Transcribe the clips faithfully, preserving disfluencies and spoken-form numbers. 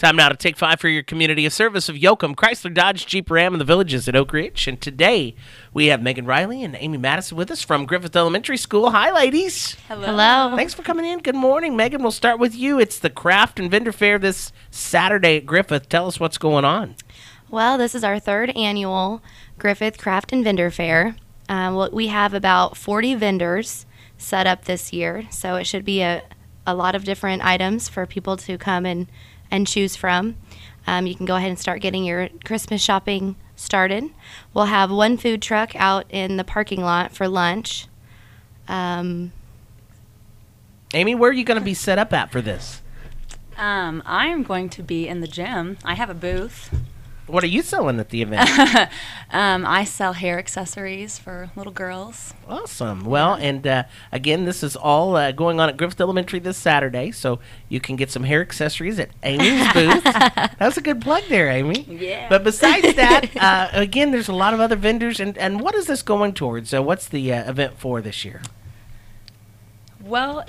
Time now to take five for your community, a service of Yoakum, Chrysler, Dodge, Jeep, Ram, and the Villages at Oak Ridge. And today we have Megan Riley and Amy Madison with us from Griffith Elementary School. Hi, ladies. Hello. Hello. Thanks for coming in. Good morning. Megan, we'll start with you. It's the Craft and Vendor Fair this Saturday at Griffith. Tell us what's going on. Well, this is our third annual Griffith Craft and Vendor Fair. Um, well, we have about forty vendors set up this year, so it should be a, a lot of different items for people to come and, and choose from. Um, you can go ahead and start getting your Christmas shopping started. We'll have one food truck out in the parking lot for lunch. Um, Amy, where are you going to be set up at for this? Um, I'm going to be in the gym. I have a booth. What are you selling at the event? um, I sell hair accessories for little girls. Awesome. Well, and uh, again, this is all uh, going on at Griffith Elementary this Saturday, so you can get some hair accessories at Amy's booth. That's a good plug there, Amy. Yeah. But besides that, uh, again, there's a lot of other vendors, and, and what is this going towards? So what's the uh, event for this year? Well,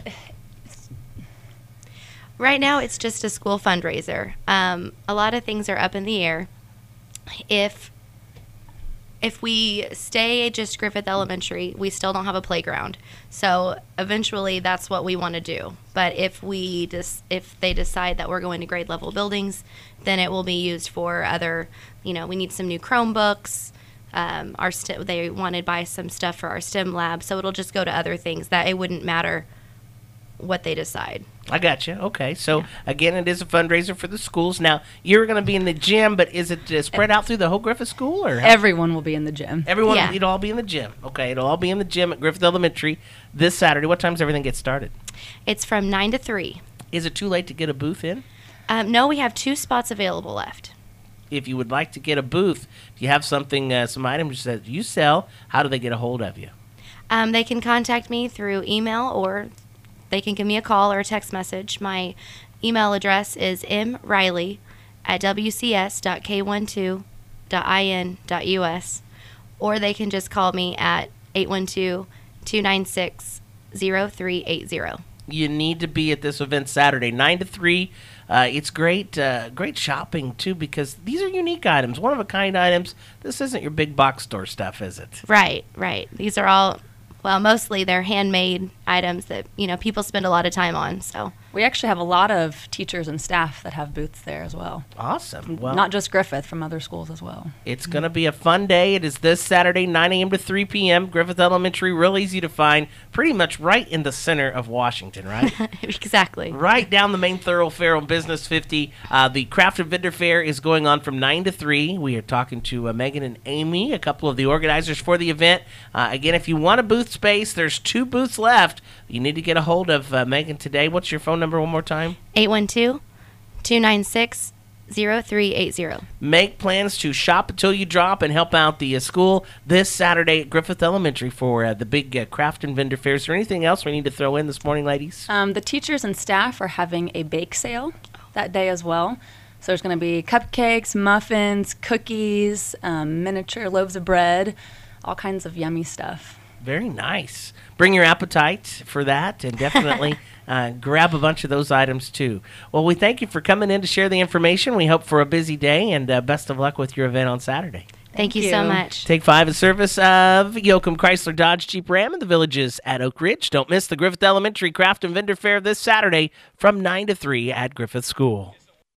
right now, it's just a school fundraiser. Um, a lot of things are up in the air. If if we stay just Griffith Elementary, we still don't have a playground. So eventually, that's what we want to do. But if we dis- if they decide that we're going to grade level buildings, then it will be used for other. You know, we need some new Chromebooks. Um, our st- they wanted to buy some stuff for our STEM lab, so it'll just go to other things that it wouldn't matter what they decide. I got you. Okay. So, Yeah. again, it is a fundraiser for the schools. Now, you're going to be in the gym, but is it uh, spread out through the whole Griffith School? Or how? everyone will be in the gym. Everyone, Yeah. it'll all be in the gym. Okay, it'll all be in the gym at Griffith Elementary this Saturday. What time does everything get started? It's from nine to three. Is it too late to get a booth in? Um, no, we have two spots available left. If you would like to get a booth, if you have something, uh, some items that you sell, how do they get a hold of you? Um, they can contact me through email, or they can give me a call or a text message. My email address is mriley at w c s dot k twelve dot i n dot u s, or they can just call me at eight one two, two nine six, zero three eight zero. You need to be at this event Saturday, nine to three. Uh, it's great, uh, great shopping, too, because these are unique items, one-of-a-kind items. This isn't your big box store stuff, is it? Right, right. These are all, well, mostly they're handmade items that, you know, people spend a lot of time on, so. We actually have a lot of teachers and staff that have booths there as well. Awesome. Well, Not just Griffith, from other schools as well. it's going to be a fun day. It is this Saturday, nine a.m. to three p.m. Griffith Elementary, real easy to find, pretty much right in the center of Washington, right? Exactly. Right down the main thoroughfare on Business fifty. Uh, the Craft and Vendor Fair is going on from nine to three. We are talking to uh, Megan and Amy, a couple of the organizers for the event. Uh, again, if you want a booth space, there's two booths left. You need to get a hold of uh, Megan today. What's your phone number one more time? eight one two, two nine six, zero three eight zero. Make plans to shop until you drop and help out the uh, school this Saturday at Griffith Elementary for uh, the big uh, Craft and Vendor Fair. Is there anything else we need to throw in this morning, ladies? Um, the teachers and staff are having a bake sale that day as well. So there's going to be cupcakes, muffins, cookies, um, miniature loaves of bread, all kinds of yummy stuff. Very nice. Bring your appetite for that, and definitely uh, grab a bunch of those items too. Well, we thank you for coming in to share the information. We hope for a busy day, and uh, best of luck with your event on Saturday. Thank, Thank you so you. much. Take five in service of Yoakum, Chrysler, Dodge, Jeep, Ram, and the Villages at Oak Ridge. Don't miss the Griffith Elementary Craft and Vendor Fair this Saturday from nine to three at Griffith School.